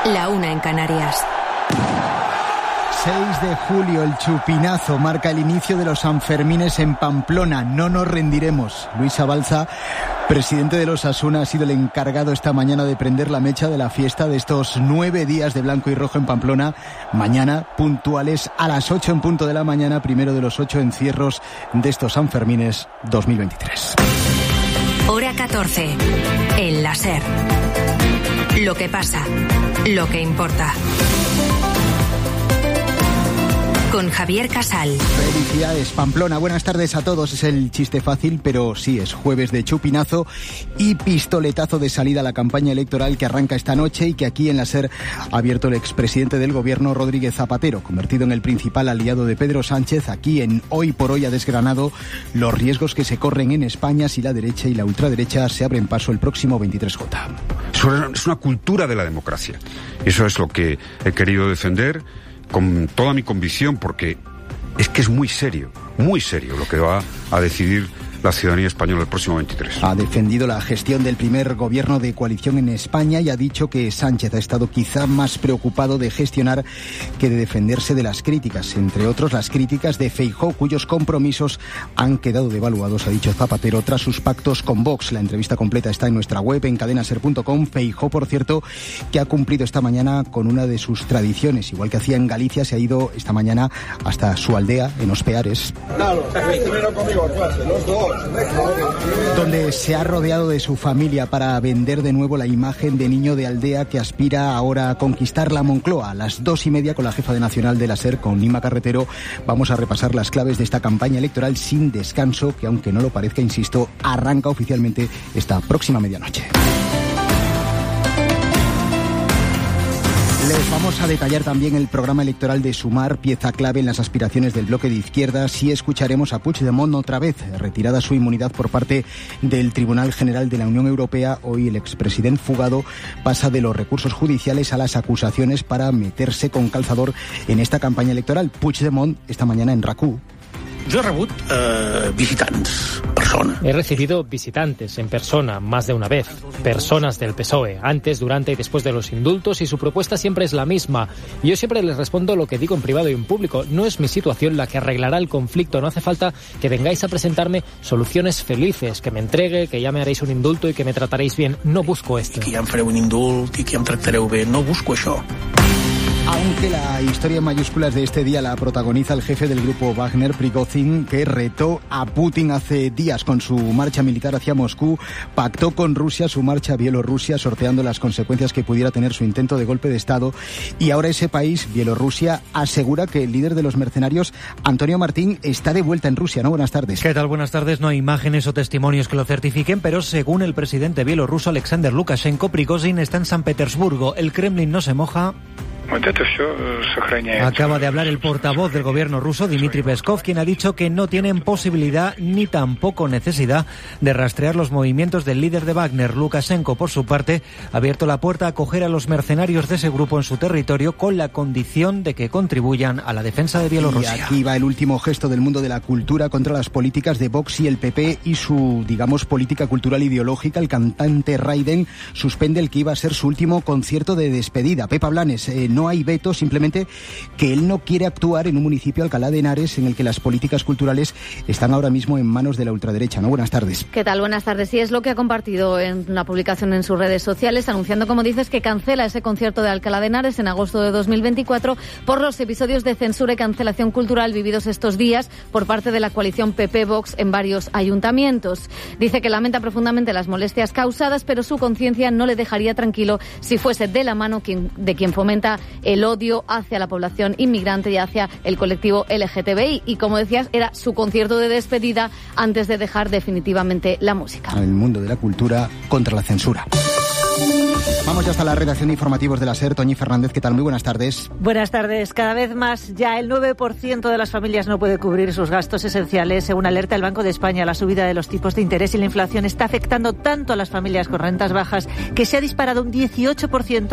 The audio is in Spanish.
1:00 en Canarias. 6 de julio, el chupinazo marca el inicio de los Sanfermines en Pamplona. No nos rendiremos. Luis Abalza, presidente de los Osasuna, ha sido el encargado esta mañana de prender la mecha de la fiesta de estos 9 días de blanco y rojo en Pamplona. Mañana, puntuales a las 8 en punto de la mañana, primero de los 8 encierros de estos Sanfermines 2023. Hora 14. El la SER. Lo que pasa, lo que importa. Con Javier Casal. Felicidades, Pamplona. Buenas tardes a todos. Es el chiste fácil, pero sí, es jueves de chupinazo y pistoletazo de salida a la campaña electoral que arranca esta noche y que aquí en la SER ha abierto el expresidente del gobierno, Rodríguez Zapatero, convertido en el principal aliado de Pedro Sánchez. Aquí en Hoy por Hoy ha desgranado los riesgos que se corren en España si la derecha y la ultraderecha se abren paso el próximo 23J. Es una cultura de la democracia. Eso es lo que he querido defender con toda mi convicción, porque es que es muy serio lo que va a decidir la ciudadanía española el próximo 23. Ha defendido la gestión del primer gobierno de coalición en España y ha dicho que Sánchez ha estado quizá más preocupado de gestionar que de defenderse de las críticas, entre otros las críticas de Feijóo, cuyos compromisos han quedado devaluados, ha dicho Zapatero, tras sus pactos con Vox. La entrevista completa está en nuestra web, en cadenaser.com. Feijóo, por cierto, que ha cumplido esta mañana con una de sus tradiciones, igual que hacía en Galicia, se ha ido esta mañana hasta su aldea, en Ospeares, donde se ha rodeado de su familia para vender de nuevo la imagen de niño de aldea que aspira ahora a conquistar la Moncloa. A las 2:30 con la jefa de Nacional de la SER, con Inma Carretero, vamos a repasar las claves de esta campaña electoral sin descanso, que aunque no lo parezca, insisto, arranca oficialmente esta próxima medianoche. Les vamos a detallar también el programa electoral de Sumar, pieza clave en las aspiraciones del bloque de izquierdas, y escucharemos a Puigdemont otra vez, retirada su inmunidad por parte del Tribunal General de la Unión Europea. Hoy el expresidente fugado pasa de los recursos judiciales a las acusaciones para meterse con calzador en esta campaña electoral. Puigdemont esta mañana en RAC1. Yo he rebut visitants, persona. He recibido visitantes en persona más de una vez, personas del PSOE, antes, durante y después de los indultos, y su propuesta siempre es la misma. Yo siempre les respondo lo que digo en privado y en público. No es mi situación la que arreglará el conflicto. No hace falta que vengáis a presentarme soluciones felices, que me entregue, que ya me haréis un indulto y que me trataréis bien. No busco esto. Que ya em fareu un indult i que em tractareu bé. No busco això. Aunque la historia en mayúsculas de este día la protagoniza el jefe del grupo Wagner, Prigozhin, que retó a Putin hace días con su marcha militar hacia Moscú, pactó con Rusia su marcha a Bielorrusia, sorteando las consecuencias que pudiera tener su intento de golpe de Estado. Y ahora ese país, Bielorrusia, asegura que el líder de los mercenarios, Antonio Martín, está de vuelta en Rusia. ¿No? Buenas tardes. ¿Qué tal? Buenas tardes. No hay imágenes o testimonios que lo certifiquen, pero según el presidente bielorruso Alexander Lukashenko, Prigozhin está en San Petersburgo. El Kremlin no se moja. Acaba de hablar el portavoz del gobierno ruso, Dmitry Peskov, quien ha dicho que no tienen posibilidad ni tampoco necesidad de rastrear los movimientos del líder de Wagner. Lukashenko, por su parte, ha abierto la puerta a acoger a los mercenarios de ese grupo en su territorio con la condición de que contribuyan a la defensa de Bielorrusia. Y aquí va el último gesto del mundo de la cultura contra las políticas de Vox y el PP y su, digamos, política cultural ideológica. El cantante Raiden suspende el que iba a ser su último concierto de despedida. Pepa Blanes, no hay veto, simplemente que él no quiere actuar en un municipio, Alcalá de Henares, en el que las políticas culturales están ahora mismo en manos de la ultraderecha. ¿No? Buenas tardes. ¿Qué tal? Buenas tardes. Sí, es lo que ha compartido en una publicación en sus redes sociales, anunciando, como dices, que cancela ese concierto de Alcalá de Henares en agosto de 2024 por los episodios de censura y cancelación cultural vividos estos días por parte de la coalición PP-Vox en varios ayuntamientos. Dice que lamenta profundamente las molestias causadas, pero su conciencia no le dejaría tranquilo si fuese de la mano de quien fomenta el odio hacia la población inmigrante y hacia el colectivo LGTBI. Y como decías, era su concierto de despedida antes de dejar definitivamente la música. El mundo de la cultura contra la censura. Vamos ya hasta la redacción de informativos de la SER. Toñi Fernández, ¿qué tal? Muy buenas tardes. Buenas tardes. Cada vez más ya el 9% de las familias no puede cubrir sus gastos esenciales. Según alerta el Banco de España, la subida de los tipos de interés y la inflación está afectando tanto a las familias con rentas bajas que se ha disparado un 18%